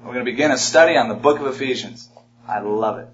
We're going to begin a study on the book of Ephesians. I love it.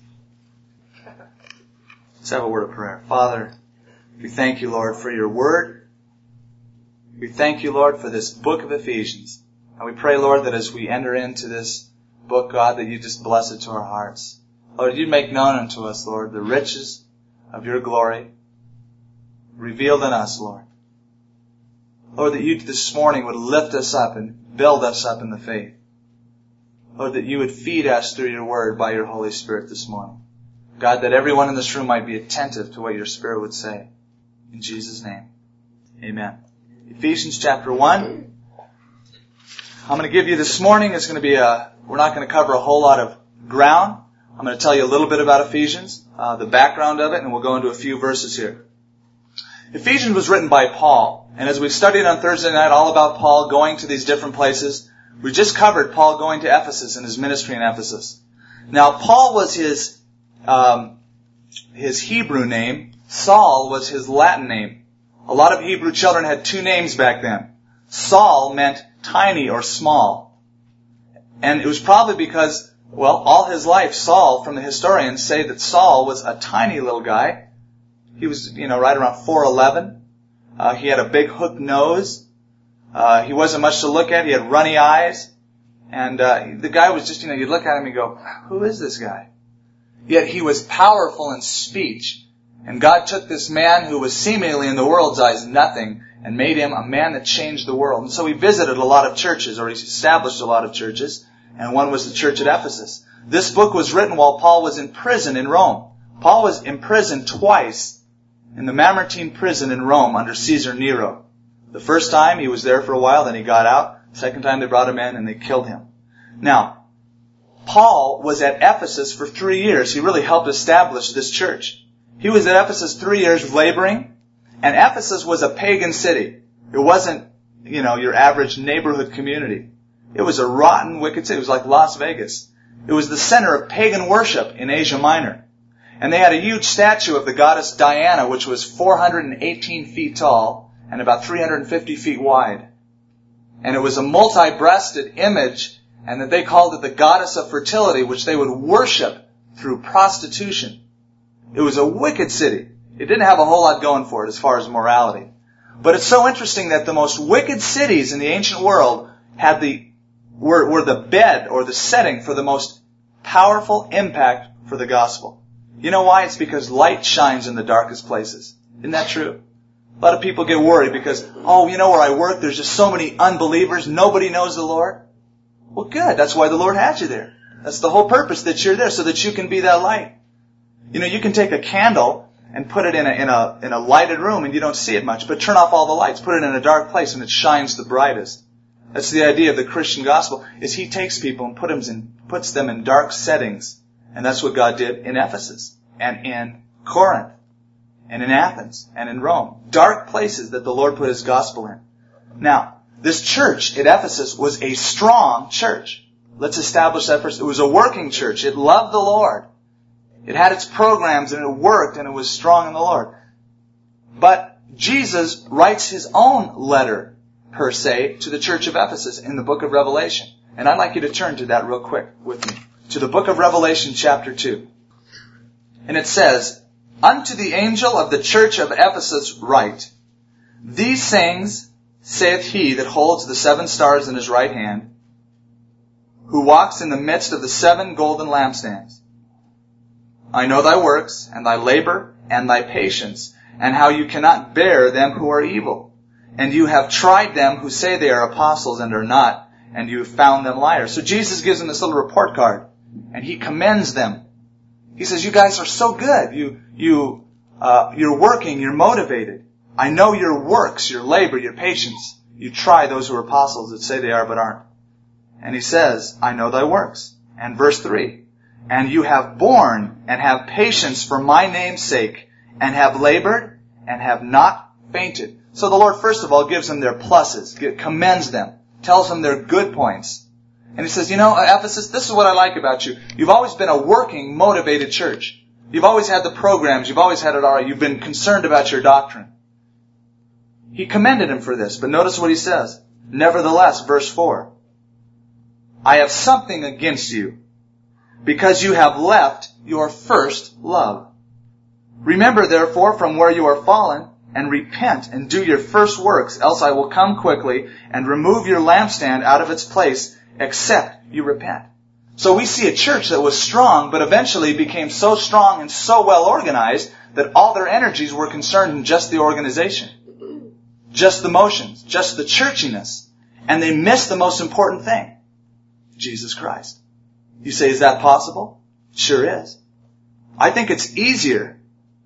Let's have a word of prayer. Father, we thank you, Lord, for your word. We thank you, Lord, for this book of Ephesians. And we pray, Lord, that as we enter into this book, God, that you just bless it to our hearts. Lord, you make known unto us, Lord, the riches of your glory revealed in us, Lord. Lord, that you this morning would lift us up and build us up in the faith. Lord, that you would feed us through your word by your Holy Spirit this morning. God, that everyone in this room might be attentive to what your Spirit would say. In Jesus' name, amen. Ephesians chapter 1. I'm going to give you this morning, it's going to be we're not going to cover a whole lot of ground. I'm going to tell you a little bit about Ephesians, the background of it, and we'll go into a few verses here. Ephesians was written by Paul, and as we studied on Thursday night all about Paul going to these different places, we just covered Paul going to Ephesus and his ministry in Ephesus. Now, Paul was his Hebrew name. Saul was his Latin name. A lot of Hebrew children had two names back then. Saul meant tiny or small. And it was probably because, well, all his life, Saul, from the historians, say that Saul was a tiny little guy. He was, right around 4'11". He had a big hooked nose. He wasn't much to look at. He had runny eyes. And the guy was just, you'd look at him and go, who is this guy? Yet he was powerful in speech. And God took this man who was seemingly in the world's eyes nothing and made him a man that changed the world. And so he visited a lot of churches, or he established a lot of churches. And one was the church at Ephesus. This book was written while Paul was in prison in Rome. Paul was imprisoned twice in the Mamertine prison in Rome under Caesar Nero. The first time he was there for a while, then he got out. Second time they brought him in and they killed him. Now, Paul was at Ephesus for 3 years. He really helped establish this church. He was at Ephesus 3 years laboring, and Ephesus was a pagan city. It wasn't, your average neighborhood community. It was a rotten, wicked city. It was like Las Vegas. It was the center of pagan worship in Asia Minor. And they had a huge statue of the goddess Diana, which was 418 feet tall and about 350 feet wide. And it was a multi-breasted image, and that they called it the goddess of fertility, which they would worship through prostitution. It was a wicked city. It didn't have a whole lot going for it as far as morality. But it's so interesting that the most wicked cities in the ancient world were the bed or the setting for the most powerful impact for the gospel. You know why? It's because light shines in the darkest places. Isn't that true? A lot of people get worried because, where I work, there's just so many unbelievers. Nobody knows the Lord. Well, good. That's why the Lord had you there. That's the whole purpose, that you're there so that you can be that light. You can take a candle and put it in a lighted room and you don't see it much, but turn off all the lights, put it in a dark place and it shines the brightest. That's the idea of the Christian gospel, is he takes people and puts them in dark settings. And that's what God did in Ephesus and in Corinth and in Athens and in Rome. Dark places that the Lord put his gospel in. Now, this church at Ephesus was a strong church. Let's establish that first. It was a working church. It loved the Lord. It had its programs and it worked and it was strong in the Lord. But Jesus writes his own letter, per se, to the church of Ephesus in the book of Revelation. And I'd like you to turn to that real quick with me. To the book of Revelation chapter 2. And it says, "Unto the angel of the church of Ephesus write, These things saith he that holds the 7 stars in his right hand, who walks in the midst of the 7 golden lampstands. I know thy works, and thy labor, and thy patience, and how you cannot bear them who are evil. And you have tried them who say they are apostles and are not, and you have found them liars." So Jesus gives them this little report card, and he commends them. He says, you guys are so good. You're working, you're motivated. I know your works, your labor, your patience. You try those who are apostles that say they are but aren't. And he says, I know thy works. And verse 3, "And you have borne and have patience for my name's sake, and have labored and have not fainted." So the Lord, first of all, gives them their pluses, commends them, tells them their good points. And he says, Ephesus, this is what I like about you. You've always been a working, motivated church. You've always had the programs. You've always had it all right. You've been concerned about your doctrine. He commended him for this. But notice what he says. Nevertheless, verse 4, I have something against you, because you have left your first love. Remember, therefore, from where you are fallen, and repent and do your first works, else I will come quickly and remove your lampstand out of its place, except you repent. So we see a church that was strong, but eventually became so strong and so well organized that all their energies were concerned in just the organization, just the motions, just the churchiness. And they missed the most important thing, Jesus Christ. You say, is that possible? Sure is. I think it's easier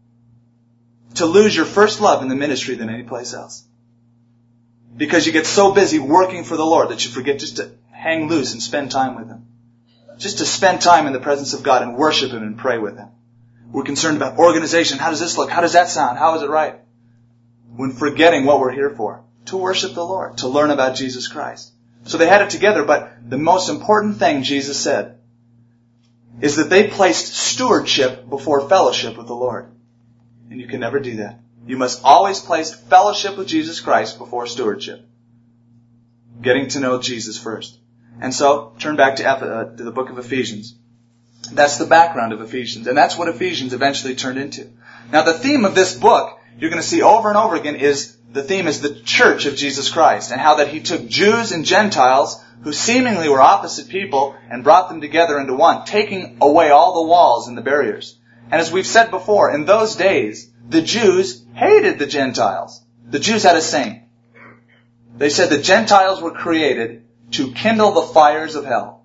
to lose your first love in the ministry than any place else. Because you get so busy working for the Lord that you forget just to hang loose and spend time with Him. Just to spend time in the presence of God and worship Him and pray with Him. We're concerned about organization. How does this look? How does that sound? How is it right? When forgetting what we're here for. To worship the Lord. To learn about Jesus Christ. So they had it together, but the most important thing Jesus said is that they placed stewardship before fellowship with the Lord. And you can never do that. You must always place fellowship with Jesus Christ before stewardship. Getting to know Jesus first. And so, turn back to the book of Ephesians. That's the background of Ephesians. And that's what Ephesians eventually turned into. Now, the theme of this book, you're going to see over and over again, the theme is the church of Jesus Christ. And how that He took Jews and Gentiles, who seemingly were opposite people, and brought them together into one, taking away all the walls and the barriers. And as we've said before, in those days, the Jews hated the Gentiles. The Jews had a saying. They said the Gentiles were created to kindle the fires of hell.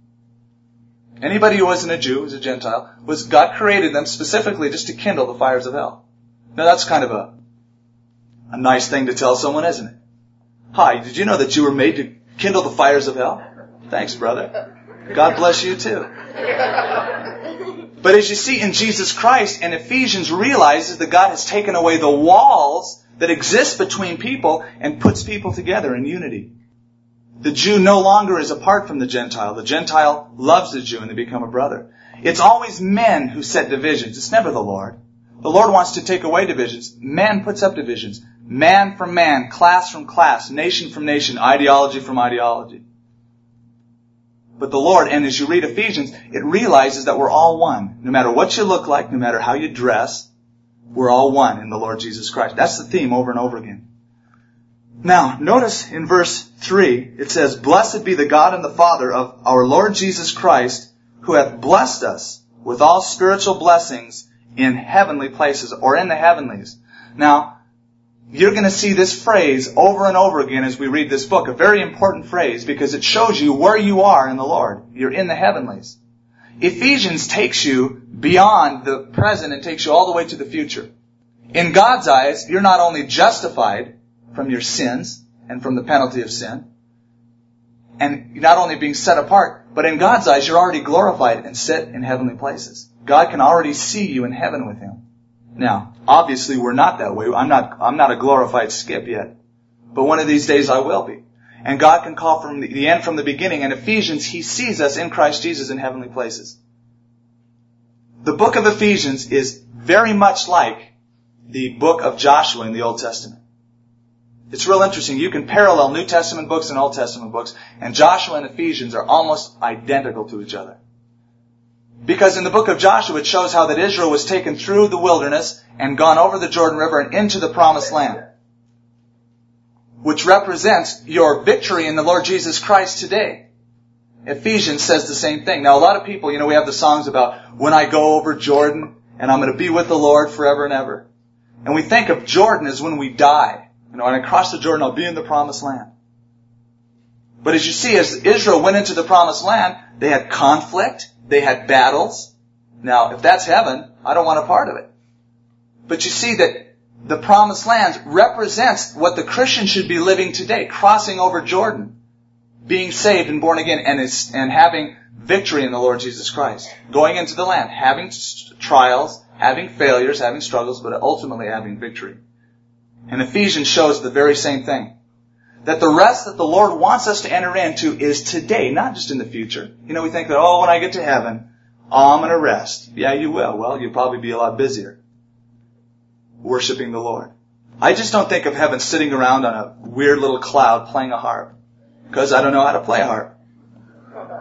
Anybody who wasn't a Jew, who's a Gentile, God created them specifically just to kindle the fires of hell. Now that's kind of a nice thing to tell someone, isn't it? Hi, did you know that you were made to kindle the fires of hell? Thanks, brother. God bless you too. But as you see in Jesus Christ, and Ephesians realizes that God has taken away the walls that exist between people and puts people together in unity. The Jew no longer is apart from the Gentile. The Gentile loves the Jew and they become a brother. It's always men who set divisions. It's never the Lord. The Lord wants to take away divisions. Man puts up divisions. Man from man, class from class, nation from nation, ideology from ideology. But the Lord, and as you read Ephesians, it realizes that we're all one. No matter what you look like, no matter how you dress, we're all one in the Lord Jesus Christ. That's the theme over and over again. Now, notice in verse 3, it says, Blessed be the God and the Father of our Lord Jesus Christ, who hath blessed us with all spiritual blessings in heavenly places, or in the heavenlies. Now, you're going to see this phrase over and over again as we read this book. A very important phrase because it shows you where you are in the Lord. You're in the heavenlies. Ephesians takes you beyond the present and takes you all the way to the future. In God's eyes, you're not only justified from your sins and from the penalty of sin, and you're not only being set apart, but in God's eyes, you're already glorified and set in heavenly places. God can already see you in heaven with Him. Now, obviously we're not that way. I'm not a glorified skip yet. But one of these days I will be. And God can call from the end from the beginning. In Ephesians, He sees us in Christ Jesus in heavenly places. The book of Ephesians is very much like the book of Joshua in the Old Testament. It's real interesting. You can parallel New Testament books and Old Testament books, and Joshua and Ephesians are almost identical to each other. Because in the book of Joshua, it shows how that Israel was taken through the wilderness and gone over the Jordan River and into the promised land, which represents your victory in the Lord Jesus Christ today. Ephesians says the same thing. Now, a lot of people, we have the songs about when I go over Jordan and I'm going to be with the Lord forever and ever. And we think of Jordan as when we die. When I cross the Jordan, I'll be in the promised land. But as you see, as Israel went into the promised land, they had conflict. They had battles. Now, if that's heaven, I don't want a part of it. But you see that the promised land represents what the Christian should be living today, crossing over Jordan, being saved and born again, and having victory in the Lord Jesus Christ. Going into the land, having trials, having failures, having struggles, but ultimately having victory. And Ephesians shows the very same thing. That the rest that the Lord wants us to enter into is today, not just in the future. We think that, when I get to heaven, I'm going to rest. Yeah, you will. Well, you'll probably be a lot busier worshiping the Lord. I just don't think of heaven sitting around on a weird little cloud playing a harp, because I don't know how to play a harp.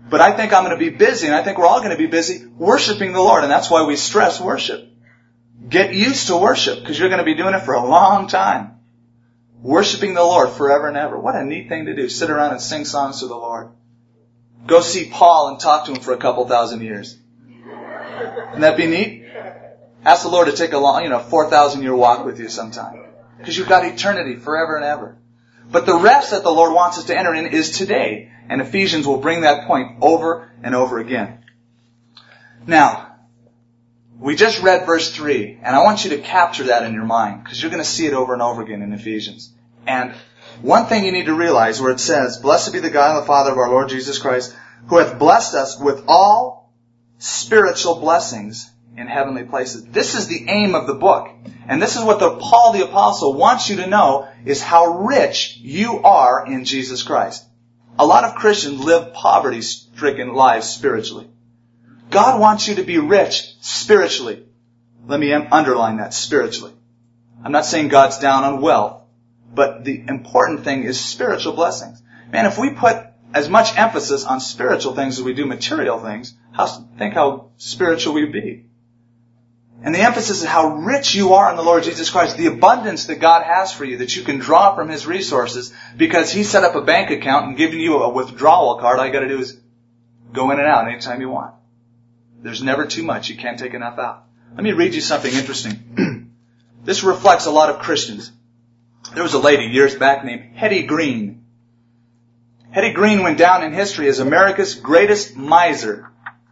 But I think I'm going to be busy, and I think we're all going to be busy worshiping the Lord, and that's why we stress worship. Get used to worship, because you're going to be doing it for a long time. Worshiping the Lord forever and ever. What a neat thing to do. Sit around and sing songs to the Lord. Go see Paul and talk to him for a couple thousand years. Wouldn't that be neat? Ask the Lord to take a long, 4,000 year walk with you sometime. Because you've got eternity forever and ever. But the rest that the Lord wants us to enter in is today. And Ephesians will bring that point over and over again. Now, we just read verse 3, and I want you to capture that in your mind, because you're going to see it over and over again in Ephesians. And one thing you need to realize where it says, "Blessed be the God and the Father of our Lord Jesus Christ, who hath blessed us with all spiritual blessings in heavenly places." This is the aim of the book. And this is what Paul the Apostle wants you to know, is how rich you are in Jesus Christ. A lot of Christians live poverty-stricken lives spiritually. God wants you to be rich spiritually. Let me underline that, spiritually. I'm not saying God's down on wealth, but the important thing is spiritual blessings. Man, if we put as much emphasis on spiritual things as we do material things, think how spiritual we'd be. And the emphasis is how rich you are in the Lord Jesus Christ, the abundance that God has for you, that you can draw from His resources, because He set up a bank account and given you a withdrawal card. All you got to do is go in and out anytime you want. There's never too much. You can't take enough out. Let me read you something interesting. This reflects a lot of Christians. There was a lady years back named Hetty Green. Hetty Green went down in history as America's greatest miser.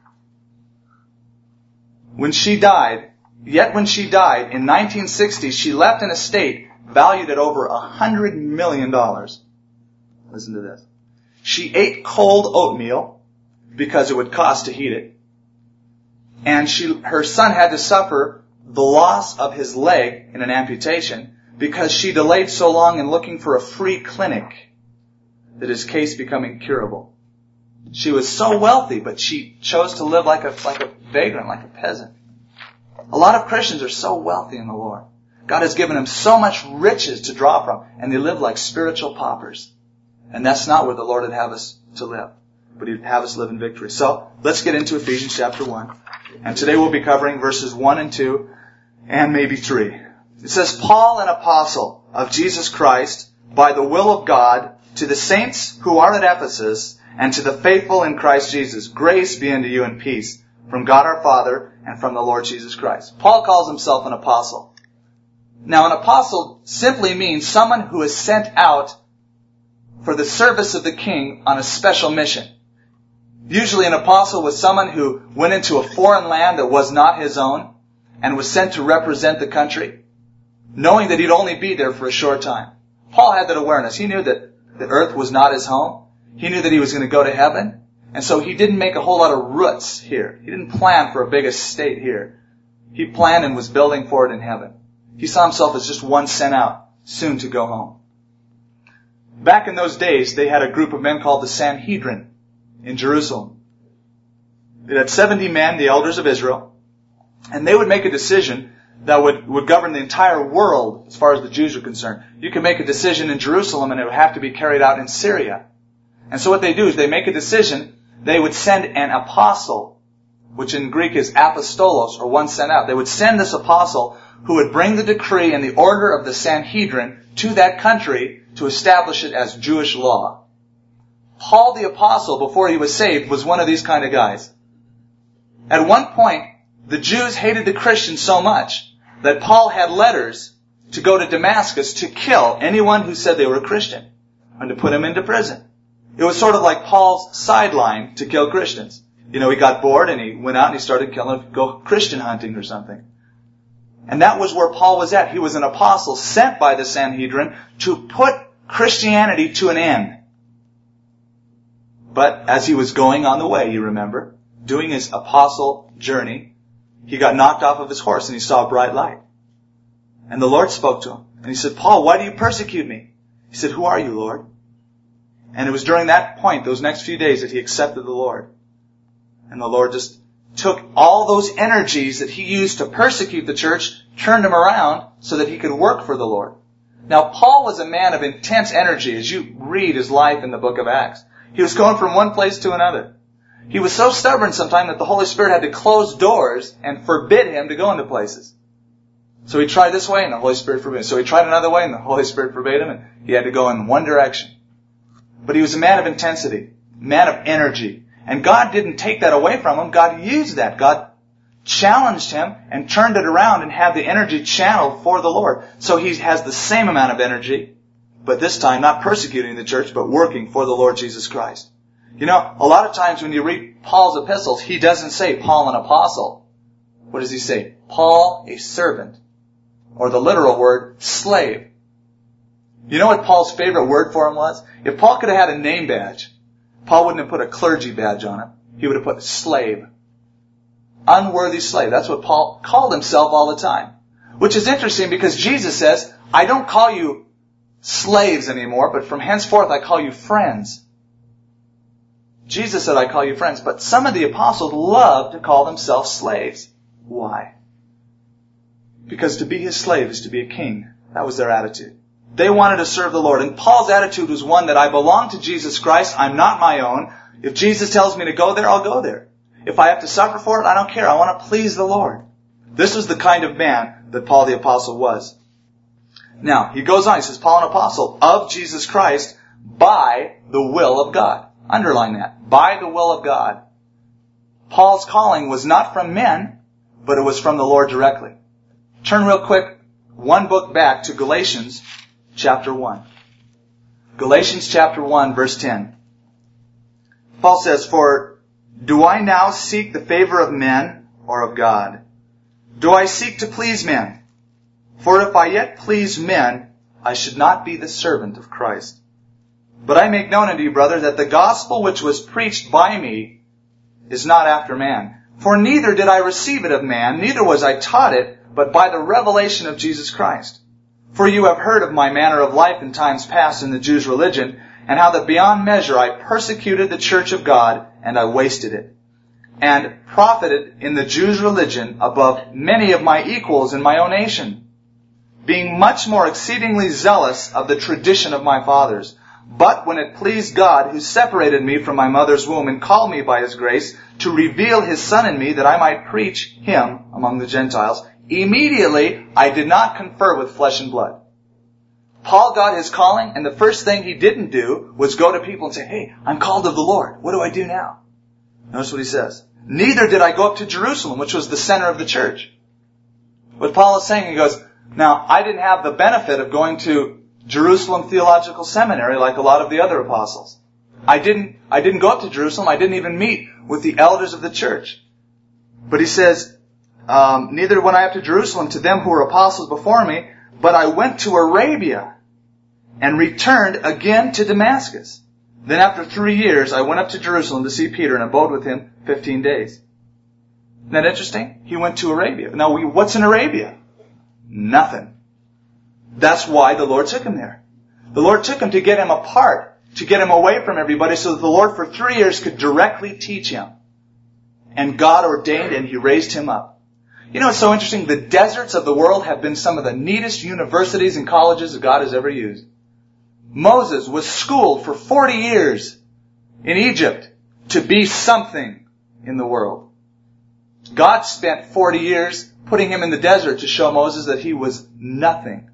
When she died in 1960, she left an estate valued at over $100 million. Listen to this. She ate cold oatmeal because it would cost to heat it. And her son had to suffer the loss of his leg in an amputation because she delayed so long in looking for a free clinic that his case became incurable. She was so wealthy, but she chose to live like a vagrant, like a peasant. A lot of Christians are so wealthy in the Lord. God has given them so much riches to draw from, and they live like spiritual paupers. And that's not where the Lord would have us to live, but He'd have us live in victory. So, let's get into Ephesians chapter 1. And today we'll be covering verses 1 and 2, and maybe 3. It says, "Paul, an apostle of Jesus Christ, by the will of God, to the saints who are at Ephesus, and to the faithful in Christ Jesus, grace be unto you and peace, from God our Father, and from the Lord Jesus Christ." Paul calls himself an apostle. Now, an apostle simply means someone who is sent out for the service of the king on a special mission. Usually an apostle was someone who went into a foreign land that was not his own and was sent to represent the country, knowing that he'd only be there for a short time. Paul had that awareness. He knew that the earth was not his home. He knew that he was going to go to heaven. And so he didn't make a whole lot of roots here. He didn't plan for a big estate here. He planned and was building for it in heaven. He saw himself as just one sent out, soon to go home. Back in those days, they had a group of men called the Sanhedrin in Jerusalem. It had 70 men, the elders of Israel, and they would make a decision that would govern the entire world as far as the Jews were concerned. You could make a decision in Jerusalem and it would have to be carried out in Syria. And so what they do is they make a decision. They would send an apostle, which in Greek is apostolos, or one sent out. They would send this apostle who would bring the decree and the order of the Sanhedrin to that country to establish it as Jewish law. Paul the apostle, before he was saved, was one of these kind of guys. At one point, the Jews hated the Christians so much that Paul had letters to go to Damascus to kill anyone who said they were a Christian and to put him into prison. It was sort of like Paul's sideline to kill Christians. He got bored and he went out and he started go Christian hunting or something. And that was where Paul was at. He was an apostle sent by the Sanhedrin to put Christianity to an end. But as he was going on the way, you remember, doing his apostle journey, he got knocked off of his horse and he saw a bright light. And the Lord spoke to him. And he said, "Paul, why do you persecute me?" He said, "Who are you, Lord?" And it was during that point, those next few days, that he accepted the Lord. And the Lord just took all those energies that he used to persecute the church, turned them around so that he could work for the Lord. Now, Paul was a man of intense energy as you read his life in the book of Acts. He was going from one place to another. He was so stubborn sometimes that the Holy Spirit had to close doors and forbid him to go into places. So he tried this way and the Holy Spirit forbade him. So he tried another way and the Holy Spirit forbade him, and he had to go in one direction. But he was a man of intensity, man of energy. And God didn't take that away from him. God used that. God challenged him and turned it around and had the energy channeled for the Lord. So he has the same amount of energy, but this time not persecuting the church, but working for the Lord Jesus Christ. You know, a lot of times when you read Paul's epistles, he doesn't say Paul an apostle. What does he say? Paul a servant. Or the literal word, slave. You know what Paul's favorite word for him was? If Paul could have had a name badge, Paul wouldn't have put a clergy badge on it. He would have put slave. Unworthy slave. That's what Paul called himself all the time. Which is interesting because Jesus says, I don't call you slaves anymore, but from henceforth I call you friends. Jesus said, I call you friends. But some of the apostles loved to call themselves slaves. Why? Because to be his slave is to be a king. That was their attitude. They wanted to serve the Lord. And Paul's attitude was one that I belong to Jesus Christ. I'm not my own. If Jesus tells me to go there, I'll go there. If I have to suffer for it, I don't care. I want to please the Lord. This was the kind of man that Paul the apostle was. Now, he goes on. He says, Paul an apostle of Jesus Christ by the will of God. Underline that. By the will of God. Paul's calling was not from men, but it was from the Lord directly. Turn real quick, one book back to Galatians chapter 1. Galatians chapter 1, verse 10. Paul says, For do I now seek the favor of men or of God? Do I seek to please men? For if I yet please men, I should not be the servant of Christ. But I make known unto you, brother, that the gospel which was preached by me is not after man. For neither did I receive it of man, neither was I taught it, but by the revelation of Jesus Christ. For you have heard of my manner of life in times past in the Jews' religion, and how that beyond measure I persecuted the church of God, and I wasted it, and profited in the Jews' religion above many of my equals in my own nation, being much more exceedingly zealous of the tradition of my fathers. But when it pleased God, who separated me from my mother's womb and called me by his grace, to reveal his Son in me, that I might preach him among the Gentiles, immediately I did not confer with flesh and blood. Paul got his calling, and the first thing he didn't do was go to people and say, hey, I'm called of the Lord. What do I do now? Notice what he says. Neither did I go up to Jerusalem, which was the center of the church. What Paul is saying, he goes, now, I didn't have the benefit of going to Jerusalem Theological Seminary like a lot of the other apostles. I didn't go up to Jerusalem. I didn't even meet with the elders of the church. But he says, neither went I up to Jerusalem to them who were apostles before me, but I went to Arabia and returned again to Damascus. Then after 3 years, I went up to Jerusalem to see Peter and abode with him 15 days. Isn't that interesting? He went to Arabia. Now, what's in Arabia? Nothing. That's why the Lord took him there. The Lord took him to get him apart, to get him away from everybody, so that the Lord for 3 years could directly teach him. And God ordained and he raised him up. You know, it's so interesting. The deserts of the world have been some of the neatest universities and colleges that God has ever used. Moses was schooled for 40 years in Egypt to be something in the world. God spent 40 years putting him in the desert to show Moses that he was nothing.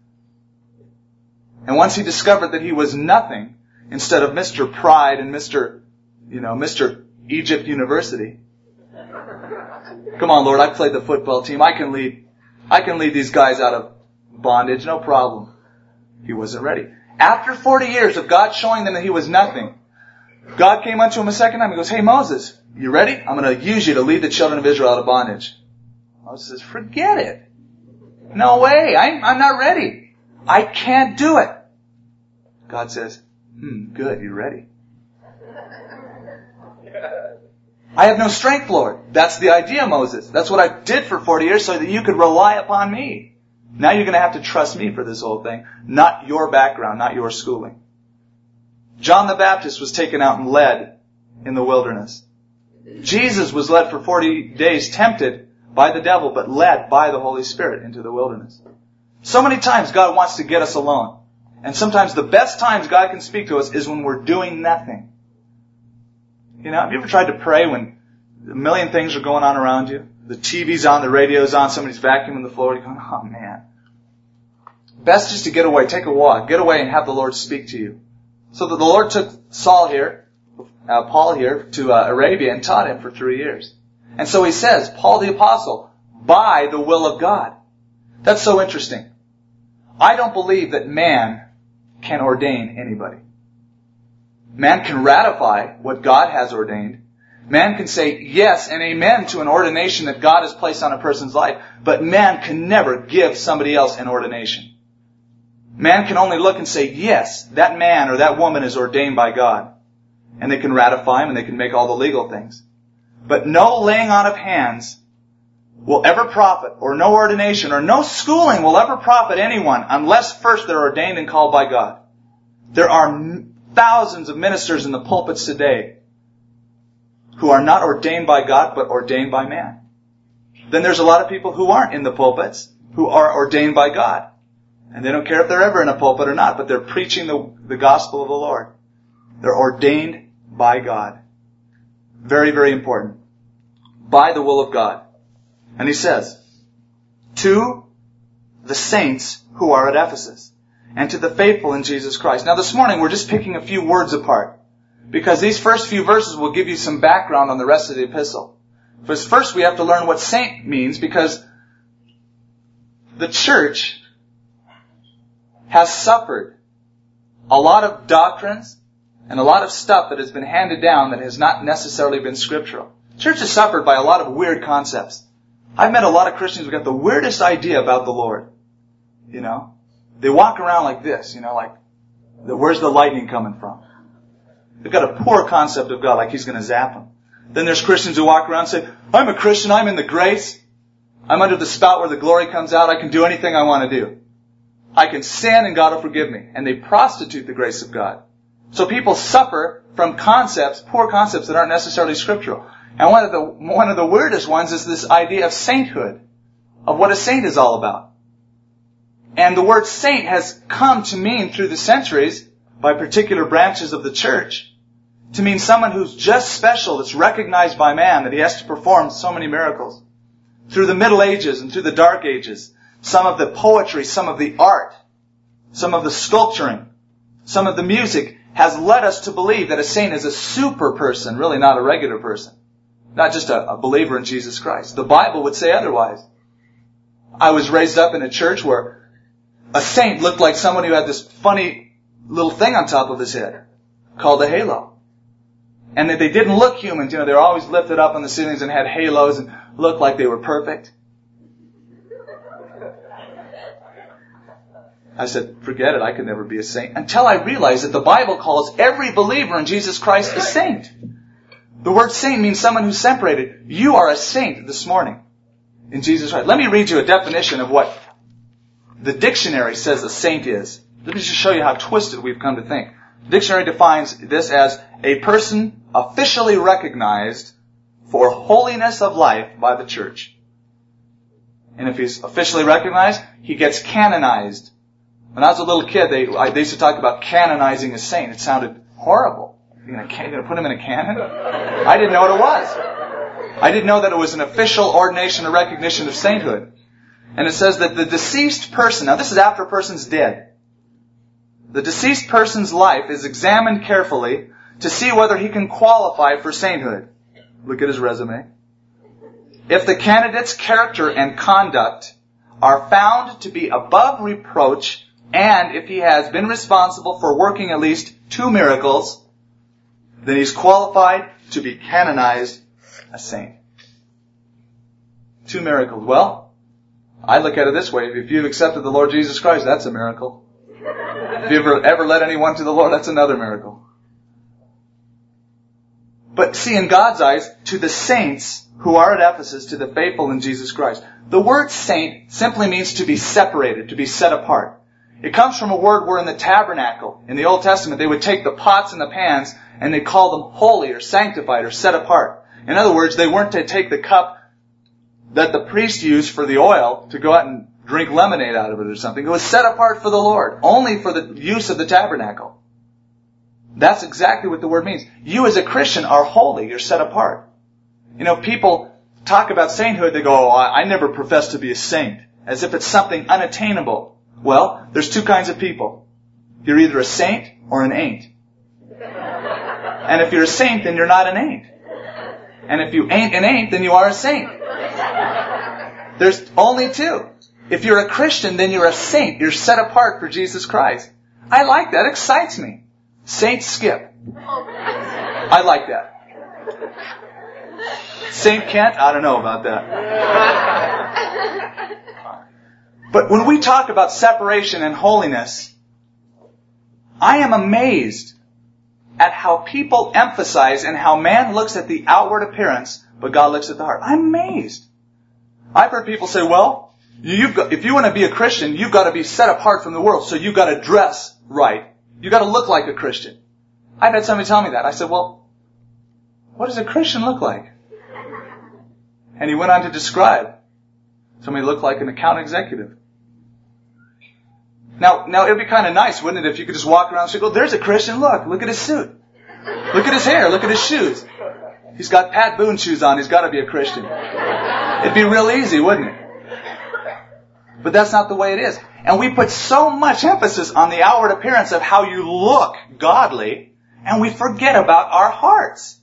And once he discovered that he was nothing, instead of Mr. Pride and Mr. Egypt University. Come on, Lord, I played the football team. I can lead these guys out of bondage, no problem. He wasn't ready. After 40 years of God showing them that he was nothing, God came unto him a second time and goes, hey, Moses, you ready? I'm going to use you to lead the children of Israel out of bondage. Moses says, forget it. No way. I'm not ready. I can't do it. God says, good, you're ready. I have no strength, Lord. That's the idea, Moses. That's what I did for 40 years so that you could rely upon me. Now you're going to have to trust me for this whole thing, not your background, not your schooling. John the Baptist was taken out and led in the wilderness. Jesus was led for 40 days, tempted by the devil, but led by the Holy Spirit into the wilderness. So many times God wants to get us alone. And sometimes the best times God can speak to us is when we're doing nothing. You know, have you ever tried to pray when a million things are going on around you? The TV's on, the radio's on, somebody's vacuuming the floor. You're going, oh man. Best just to get away, take a walk, get away and have the Lord speak to you. So that the Lord took Paul here, to Arabia and taught him for 3 years. And so he says, Paul the Apostle, by the will of God. That's so interesting. I don't believe that man can ordain anybody. Man can ratify what God has ordained. Man can say yes and amen to an ordination that God has placed on a person's life, but man can never give somebody else an ordination. Man can only look and say, yes, that man or that woman is ordained by God. And they can ratify him and they can make all the legal things. But no laying on of hands will ever profit, or no ordination, or no schooling will ever profit anyone unless first they're ordained and called by God. There are thousands of ministers in the pulpits today who are not ordained by God, but ordained by man. Then there's a lot of people who aren't in the pulpits, who are ordained by God. And they don't care if they're ever in a pulpit or not, but they're preaching the gospel of the Lord. They're ordained by God. Very, very important. By the will of God. And he says, to the saints who are at Ephesus, and to the faithful in Jesus Christ. Now this morning we're just picking a few words apart, because these first few verses will give you some background on the rest of the epistle. But first we have to learn what saint means, because the church has suffered a lot of doctrines and a lot of stuff that has been handed down that has not necessarily been scriptural. The church has suffered by a lot of weird concepts. I've met a lot of Christians who got the weirdest idea about the Lord. You know? They walk around like this, you know, like, where's the lightning coming from? They've got a poor concept of God, like He's going to zap them. Then there's Christians who walk around and say, I'm a Christian, I'm in the grace. I'm under the spout where the glory comes out, I can do anything I want to do. I can sin and God will forgive me. And they prostitute the grace of God. So people suffer from concepts, poor concepts that aren't necessarily scriptural. And one of the weirdest ones is this idea of sainthood, of what a saint is all about. And the word saint has come to mean through the centuries, by particular branches of the church, to mean someone who's just special, that's recognized by man, that he has to perform so many miracles. Through the Middle Ages and through the Dark Ages, some of the poetry, some of the art, some of the sculpturing, some of the music has led us to believe that a saint is a super person, really not a regular person. Not just a believer in Jesus Christ. The Bible would say otherwise. I was raised up in a church where a saint looked like someone who had this funny little thing on top of his head called a halo. And that they didn't look human. You know, they were always lifted up on the ceilings and had halos and looked like they were perfect. I said, forget it, I could never be a saint. Until I realized that the Bible calls every believer in Jesus Christ a saint. The word saint means someone who's separated. You are a saint this morning in Jesus Christ. Let me read you a definition of what the dictionary says a saint is. Let me just show you how twisted we've come to think. The dictionary defines this as a person officially recognized for holiness of life by the church. And if he's officially recognized, he gets canonized. When I was a little kid, they used to talk about canonizing a saint. It sounded horrible. You're going to put him in a canon? I didn't know what it was. I didn't know that it was an official ordination or recognition of sainthood. And it says that the deceased person, now this is after a person's dead. The deceased person's life is examined carefully to see whether he can qualify for sainthood. Look at his resume. If the candidate's character and conduct are found to be above reproach, and if he has been responsible for working at least 2 miracles, then he's qualified to be canonized a saint. 2 miracles. Well, I look at it this way. If you've accepted the Lord Jesus Christ, that's a miracle. If you've ever led anyone to the Lord, that's another miracle. But see, in God's eyes, to the saints who are at Ephesus, to the faithful in Jesus Christ, the word saint simply means to be separated, to be set apart. It comes from a word where in the tabernacle, in the Old Testament, they would take the pots and the pans and they called them holy or sanctified or set apart. In other words, they weren't to take the cup that the priest used for the oil to go out and drink lemonade out of it or something. It was set apart for the Lord, only for the use of the tabernacle. That's exactly what the word means. You as a Christian are holy. You're set apart. You know, people talk about sainthood. They go, I never profess to be a saint, as if it's something unattainable. Well, there's two kinds of people. You're either a saint or an ain't. And if you're a saint, then you're not an ain't. And if you ain't an ain't, then you are a saint. There's only two. If you're a Christian, then you're a saint. You're set apart for Jesus Christ. I like that. It excites me. Saint Skip. I like that. Saint Kent? I don't know about that. But when we talk about separation and holiness, I am amazed at how people emphasize and how man looks at the outward appearance, but God looks at the heart. I'm amazed. I've heard people say, well, if you want to be a Christian, you've got to be set apart from the world, so you've got to dress right. You've got to look like a Christian. I've had somebody tell me that. I said, well, what does a Christian look like? And he went on to describe somebody looked like an account executive. Now it would be kind of nice, wouldn't it, if you could just walk around and say, oh, there's a Christian, look at his suit. Look at his hair, look at his shoes. He's got Pat Boone shoes on, he's got to be a Christian. It'd be real easy, wouldn't it? But that's not the way it is. And we put so much emphasis on the outward appearance of how you look godly, and we forget about our hearts.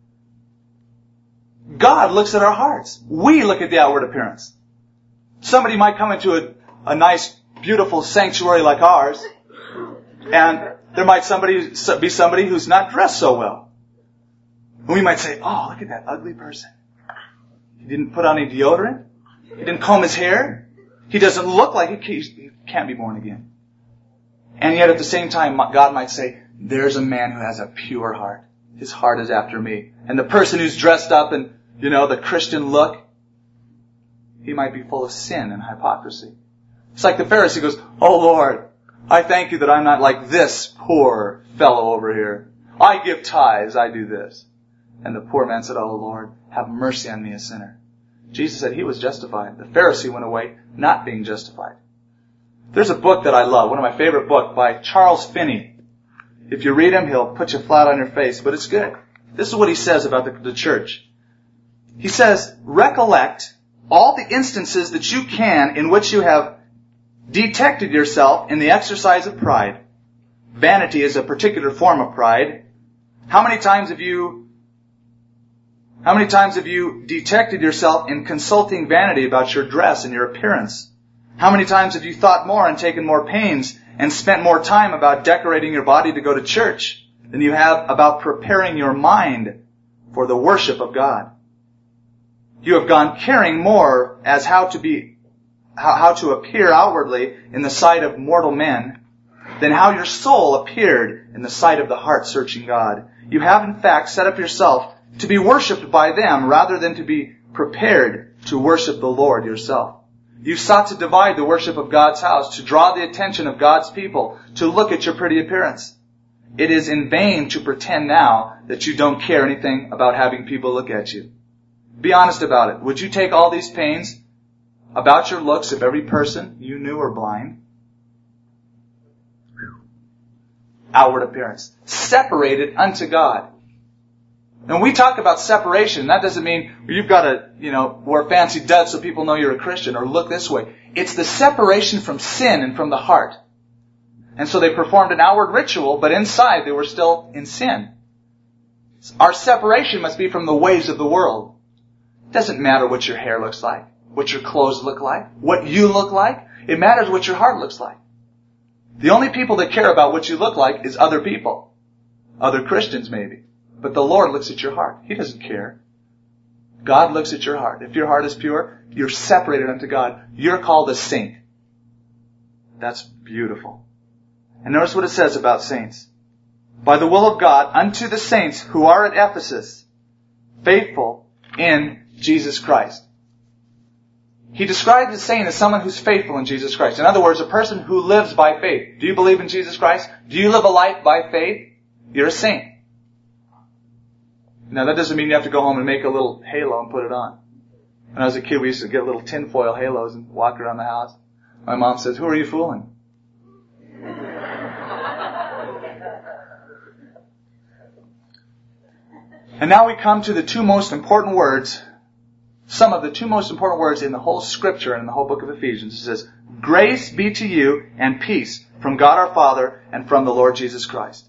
God looks at our hearts. We look at the outward appearance. Somebody might come into a nice, beautiful sanctuary like ours, and there might be somebody who's not dressed so well. And we might say, oh, look at that ugly person. He didn't put on any deodorant. He didn't comb his hair. He doesn't look like he can't be born again. And yet at the same time, God might say, there's a man who has a pure heart. His heart is after me. And the person who's dressed up in, the Christian look, he might be full of sin and hypocrisy. It's like the Pharisee goes, oh Lord, I thank you that I'm not like this poor fellow over here. I give tithes, I do this. And the poor man said, oh Lord, have mercy on me, a sinner. Jesus said he was justified. The Pharisee went away not being justified. There's a book that I love, one of my favorite books by Charles Finney. If you read him, he'll put you flat on your face, but it's good. This is what he says about the church. He says, recollect all the instances that you can in which you have detected yourself in the exercise of pride. Vanity is a particular form of pride. How many times have you detected yourself in consulting vanity about your dress and your appearance? How many times have you thought more and taken more pains and spent more time about decorating your body to go to church than you have about preparing your mind for the worship of God? You have gone caring more as how to appear outwardly in the sight of mortal men than how your soul appeared in the sight of the heart-searching God. You have in fact set up yourself to be worshipped by them rather than to be prepared to worship the Lord yourself. You sought to divide the worship of God's house, to draw the attention of God's people, to look at your pretty appearance. It is in vain to pretend now that you don't care anything about having people look at you. Be honest about it. Would you take all these pains about your looks if every person you knew were blind? Outward appearance. Separated unto God. And we talk about separation. That doesn't mean you've got to, wear fancy duds so people know you're a Christian or look this way. It's the separation from sin and from the heart. And so they performed an outward ritual, but inside they were still in sin. Our separation must be from the ways of the world. It doesn't matter what your hair looks like, what your clothes look like, what you look like. It matters what your heart looks like. The only people that care about what you look like is other people. Other Christians maybe. But the Lord looks at your heart. He doesn't care. God looks at your heart. If your heart is pure, you're separated unto God. You're called a saint. That's beautiful. And notice what it says about saints. By the will of God, unto the saints who are at Ephesus, faithful in Jesus Christ. He describes a saint as someone who's faithful in Jesus Christ. In other words, a person who lives by faith. Do you believe in Jesus Christ? Do you live a life by faith? You're a saint. Now that doesn't mean you have to go home and make a little halo and put it on. When I was a kid, we used to get little tinfoil halos and walk around the house. My mom says, who are you fooling? And now we come to the two most important words, some of the two most important words in the whole Scripture and in the whole book of Ephesians. It says, grace be to you and peace from God our Father and from the Lord Jesus Christ.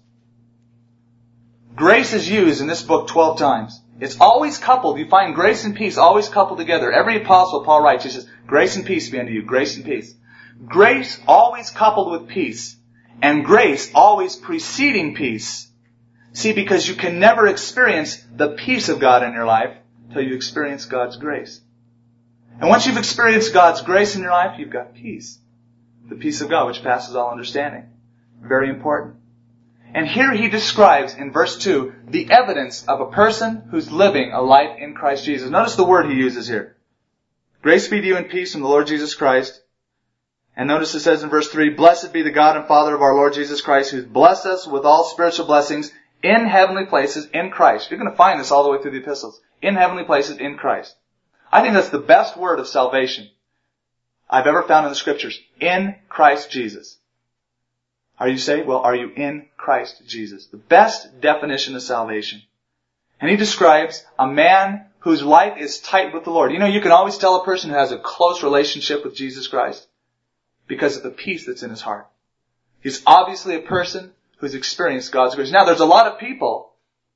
Grace is used in this book 12 times. It's always coupled. You find grace and peace always coupled together. Every apostle Paul writes, he says, grace and peace be unto you, grace and peace. Grace always coupled with peace, and grace always preceding peace. See, because you can never experience the peace of God in your life until you experience God's grace. And once you've experienced God's grace in your life, you've got peace. The peace of God which passes all understanding. Very important. And here he describes in verse 2 the evidence of a person who's living a life in Christ Jesus. Notice the word he uses here. Grace be to you and peace from the Lord Jesus Christ. And notice it says in verse 3, blessed be the God and Father of our Lord Jesus Christ, who's blessed us with all spiritual blessings in heavenly places in Christ. You're going to find this all the way through the epistles. In heavenly places in Christ. I think that's the best word of salvation I've ever found in the Scriptures. In Christ Jesus. Are you saved? Well, are you in Christ Jesus? The best definition of salvation. And he describes a man whose life is tight with the Lord. You know, you can always tell a person who has a close relationship with Jesus Christ because of the peace that's in his heart. He's obviously a person who's experienced God's grace. Now, there's a lot of people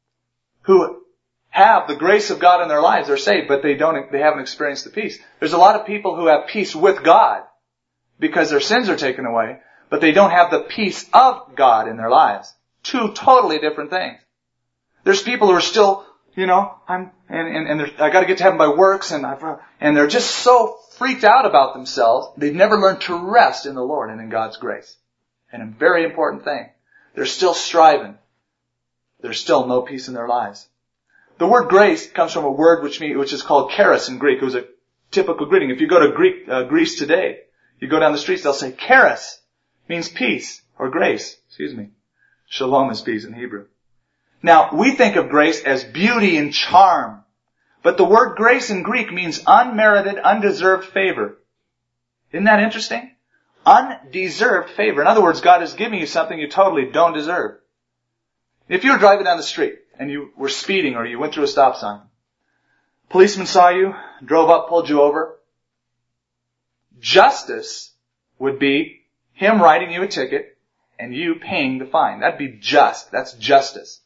who have the grace of God in their lives. They're saved, but they haven't experienced the peace. There's a lot of people who have peace with God because their sins are taken away, but they don't have the peace of God in their lives. Two totally different things. There's people who are still, I got to get to heaven by works, and they're just so freaked out about themselves. They've never learned to rest in the Lord and in God's grace. And a very important thing. They're still striving. There's still no peace in their lives. The word grace comes from a word which is called charis in Greek. It was a typical greeting. If you go to Greece today, you go down the streets, they'll say charis. Means peace, or grace, Shalom is peace in Hebrew. Now, we think of grace as beauty and charm. But the word grace in Greek means unmerited, undeserved favor. Isn't that interesting? Undeserved favor. In other words, God is giving you something you totally don't deserve. If you were driving down the street and you were speeding or you went through a stop sign, policeman saw you, drove up, pulled you over, justice would be him writing you a ticket and you paying the fine. That'd be just. That's justice.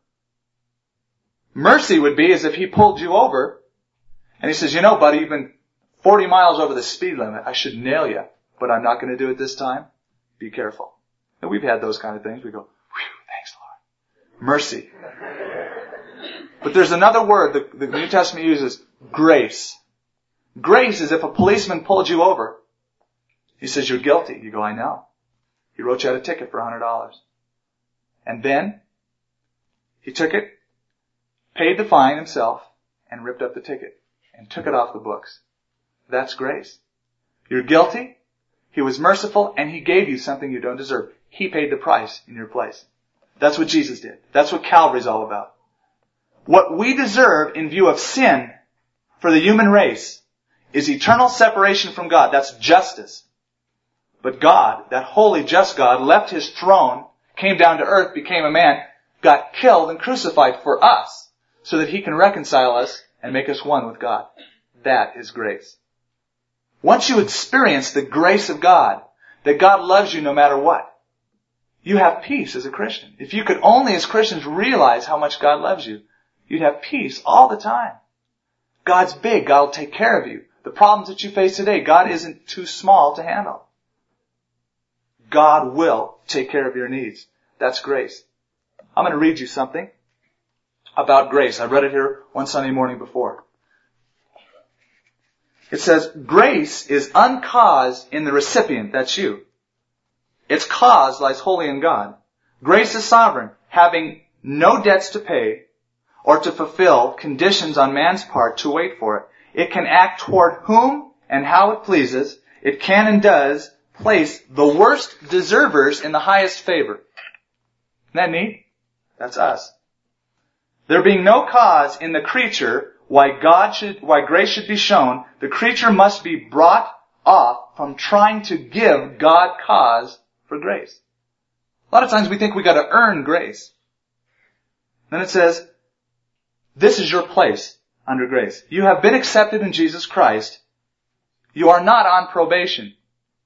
Mercy would be as if he pulled you over and he says, buddy, you've been 40 miles over the speed limit. I should nail you, but I'm not going to do it this time. Be careful. And we've had those kind of things. We go, thanks, Lord. Mercy. But there's another word the New Testament uses, grace. Grace is if a policeman pulled you over. He says, you're guilty. You go, I know. He wrote you out a ticket for $100. And then he took it, paid the fine himself, and ripped up the ticket and took it off the books. That's grace. You're guilty. He was merciful, and he gave you something you don't deserve. He paid the price in your place. That's what Jesus did. That's what Calvary's all about. What we deserve in view of sin for the human race is eternal separation from God. That's justice. But God, that holy, just God, left His throne, came down to earth, became a man, got killed and crucified for us so that He can reconcile us and make us one with God. That is grace. Once you experience the grace of God, that God loves you no matter what, you have peace as a Christian. If you could only as Christians realize how much God loves you, you'd have peace all the time. God's big. God will take care of you. The problems that you face today, God isn't too small to handle. God will take care of your needs. That's grace. I'm going to read you something about grace. I read it here one Sunday morning before. It says, grace is uncaused in the recipient. That's you. Its cause lies wholly in God. Grace is sovereign, having no debts to pay or to fulfill conditions on man's part to wait for it. It can act toward whom and how it pleases. It can and does place the worst deservers in the highest favor. Isn't that neat? That's us. There being no cause in the creature why grace should be shown, the creature must be brought off from trying to give God cause for grace. A lot of times we think we got to earn grace. Then it says, This is your place under grace. You have been accepted in Jesus Christ. You are not on probation.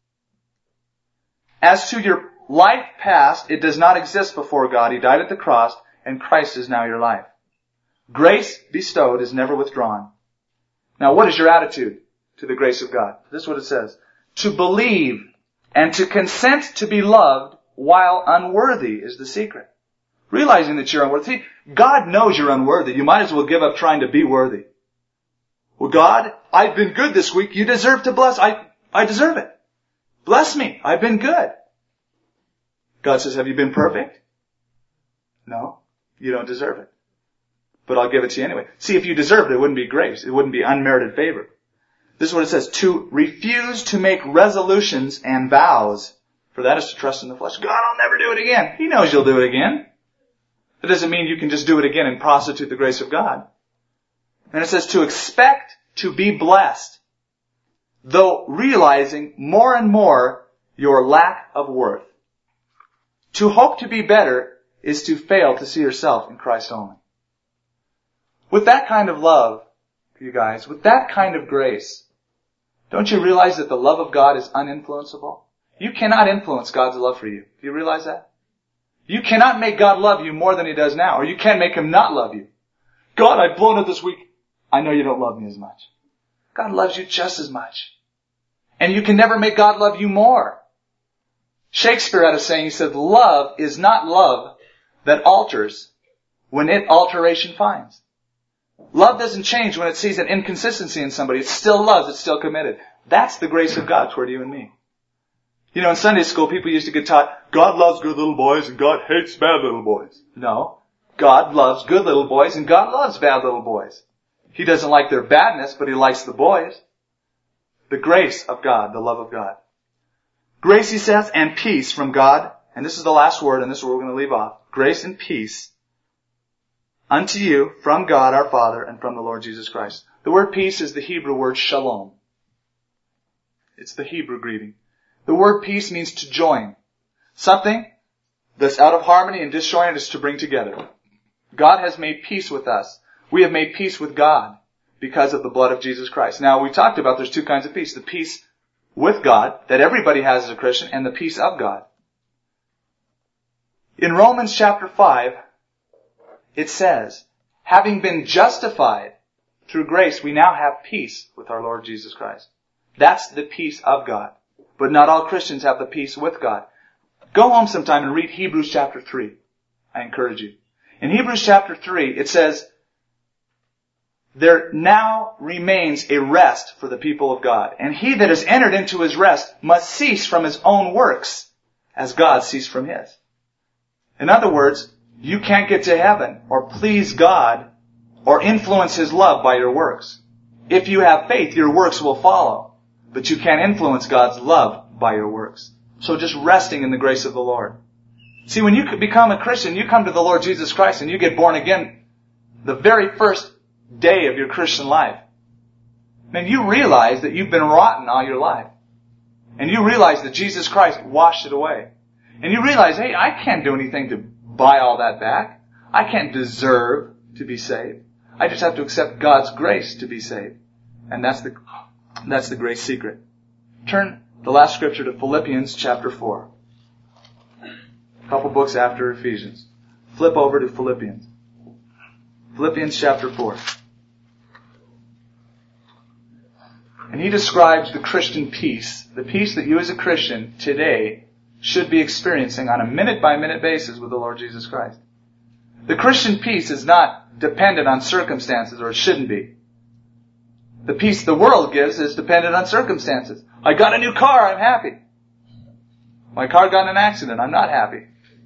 As to your life past, it does not exist before God. He died at the cross, and Christ is now your life. Grace bestowed is never withdrawn. Now, what is your attitude to the grace of God? This is what it says. To believe and to consent to be loved while unworthy is the secret. Realizing that you're unworthy. God knows you're unworthy. You might as well give up trying to be worthy. Well, God, I've been good this week. You deserve to bless. I deserve it. Bless me. I've been good. God says, have you been perfect? No, you don't deserve it. But I'll give it to you anyway. See, if you deserved it, it wouldn't be grace. It wouldn't be unmerited favor. This is what it says. To refuse to make resolutions and vows. For that is to trust in the flesh. God, I'll never do it again. He knows you'll do it again. That doesn't mean you can just do it again and prostitute the grace of God. And it says to expect to be blessed, though realizing more and more your lack of worth. To hope to be better is to fail to see yourself in Christ only. With that kind of love, you guys, with that kind of grace, don't you realize that the love of God is uninfluenceable? You cannot influence God's love for you. Do you realize that? You cannot make God love you more than He does now, or you can't make Him not love you. God, I've blown it this week. I know you don't love me as much. God loves you just as much. And you can never make God love you more. Shakespeare had a saying, he said, love is not love that alters when it alteration finds. Love doesn't change when it sees an inconsistency in somebody. It still loves. It's still committed. That's the grace of God toward you and me. You know, in Sunday school, people used to get taught, God loves good little boys and God hates bad little boys. No. God loves good little boys and God loves bad little boys. He doesn't like their badness, but He likes the boys. The grace of God, the love of God. Grace, he says, and peace from God. And this is the last word, and this is where we're going to leave off. Grace and peace unto you from God our Father and from the Lord Jesus Christ. The word peace is the Hebrew word shalom. It's the Hebrew greeting. The word peace means to join. Something that's out of harmony and disjointed is to bring together. God has made peace with us. We have made peace with God because of the blood of Jesus Christ. Now, we talked about there's two kinds of peace. The peace with God that everybody has as a Christian and the peace of God. In Romans chapter 5, it says, having been justified through grace, we now have peace with our Lord Jesus Christ. That's the peace of God. But not all Christians have the peace with God. Go home sometime and read Hebrews chapter 3. I encourage you. In Hebrews chapter 3, it says, there now remains a rest for the people of God. And he that has entered into his rest must cease from his own works, as God ceased from his. In other words, you can't get to heaven or please God or influence His love by your works. If you have faith, your works will follow. But you can't influence God's love by your works. So just resting in the grace of the Lord. See, when you become a Christian, you come to the Lord Jesus Christ and you get born again the very first day of your Christian life. Then you realize that you've been rotten all your life. And you realize that Jesus Christ washed it away. And you realize, hey, I can't do anything to buy all that back. I can't deserve to be saved. I just have to accept God's grace to be saved. And that's the great secret. Turn the last scripture to Philippians chapter 4. A couple books after Ephesians. Flip over to Philippians. Philippians chapter 4. And he describes the Christian peace, the peace that you as a Christian today should be experiencing on a minute-by-minute basis with the Lord Jesus Christ. The Christian peace is not dependent on circumstances, or it shouldn't be. The peace the world gives is dependent on circumstances. I got a new car, I'm happy. My car got in an accident, I'm not happy.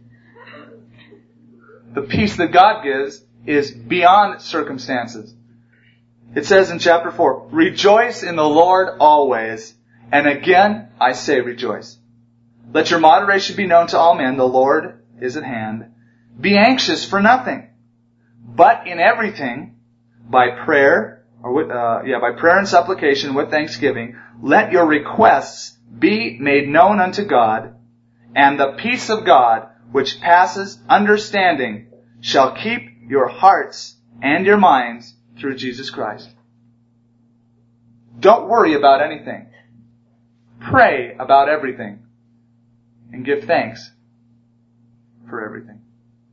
The peace that God gives is beyond circumstances. It says in chapter 4, rejoice in the Lord always. And again, I say rejoice. Let your moderation be known to all men. The Lord is at hand. Be anxious for nothing, but in everything, by prayer and supplication with thanksgiving, let your requests be made known unto God, and the peace of God, which passes understanding, shall keep your hearts and your minds through Jesus Christ. Don't worry about anything. Pray about everything. And give thanks for everything.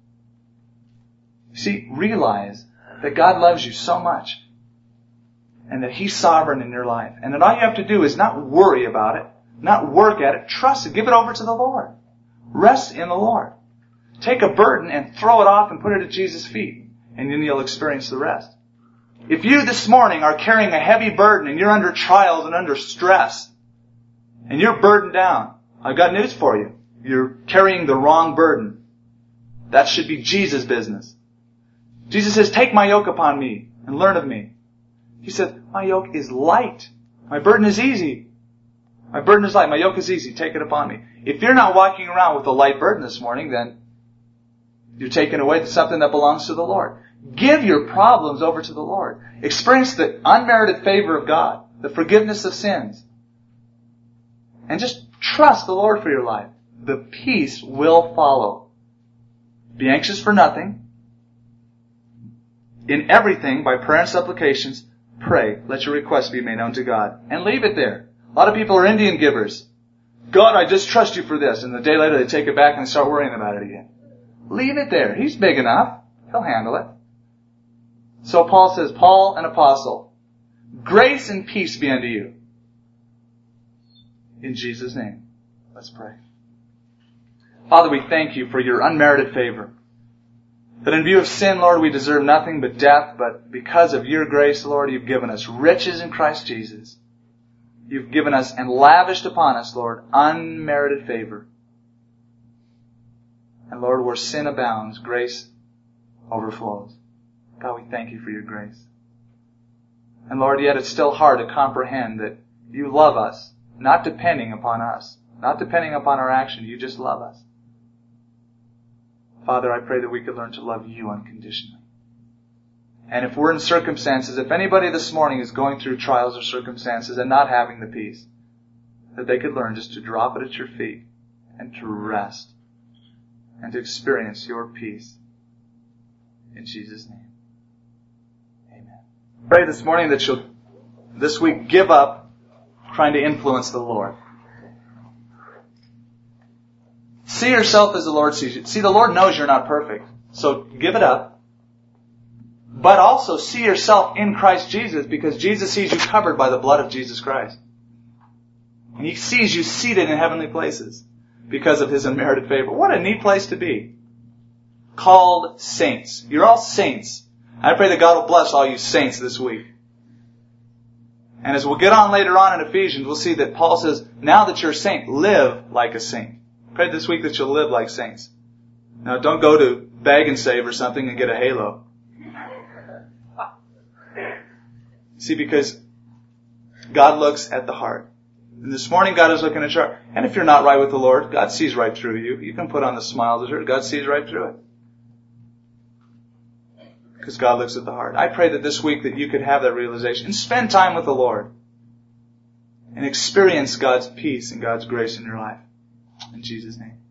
See, realize that God loves you so much. And that He's sovereign in your life. And that all you have to do is not worry about it. Not work at it. Trust it. Give it over to the Lord. Rest in the Lord. Take a burden and throw it off and put it at Jesus' feet. And then you'll experience the rest. If you this morning are carrying a heavy burden and you're under trials and under stress, and you're burdened down, I've got news for you. You're carrying the wrong burden. That should be Jesus' business. Jesus says, take my yoke upon me and learn of me. He said, my yoke is light. My burden is easy. My burden is light. My yoke is easy. Take it upon me. If you're not walking around with a light burden this morning, then you're taking away something that belongs to the Lord. Give your problems over to the Lord. Experience the unmerited favor of God, the forgiveness of sins. And just trust the Lord for your life. The peace will follow. Be anxious for nothing. In everything, by prayer and supplications, pray. Let your requests be made known to God. And leave it there. A lot of people are Indian givers. God, I just trust you for this. And the day later they take it back and start worrying about it again. Leave it there. He's big enough. He'll handle it. So Paul says, Paul, an apostle, grace and peace be unto you. In Jesus' name. Let's pray. Father, we thank you for your unmerited favor. That in view of sin, Lord, we deserve nothing but death, but because of your grace, Lord, you've given us riches in Christ Jesus. You've given us and lavished upon us, Lord, unmerited favor. And Lord, where sin abounds, grace overflows. God, we thank you for your grace. And Lord, yet it's still hard to comprehend that you love us, not depending upon us, not depending upon our action. You just love us. Father, I pray that we could learn to love you unconditionally. And if we're in circumstances, if anybody this morning is going through trials or circumstances and not having the peace, that they could learn just to drop it at your feet and to rest and to experience your peace. In Jesus' name. Amen. Pray this morning that you'll this week give up trying to influence the Lord. See yourself as the Lord sees you. See, the Lord knows you're not perfect. So give it up. But also see yourself in Christ Jesus, because Jesus sees you covered by the blood of Jesus Christ. And He sees you seated in heavenly places because of His unmerited favor. What a neat place to be. Called saints. You're all saints. I pray that God will bless all you saints this week. And as we'll get on later on in Ephesians, we'll see that Paul says, now that you're a saint, live like a saint. Pray this week that you'll live like saints. Now, don't go to Bag and Save or something and get a halo. See, because God looks at the heart. And this morning, God is looking at your heart. And if you're not right with the Lord, God sees right through you. You can put on the smile of the God sees right through it. Because God looks at the heart. I pray that this week that you could have that realization and spend time with the Lord. And experience God's peace and God's grace in your life. In Jesus' name.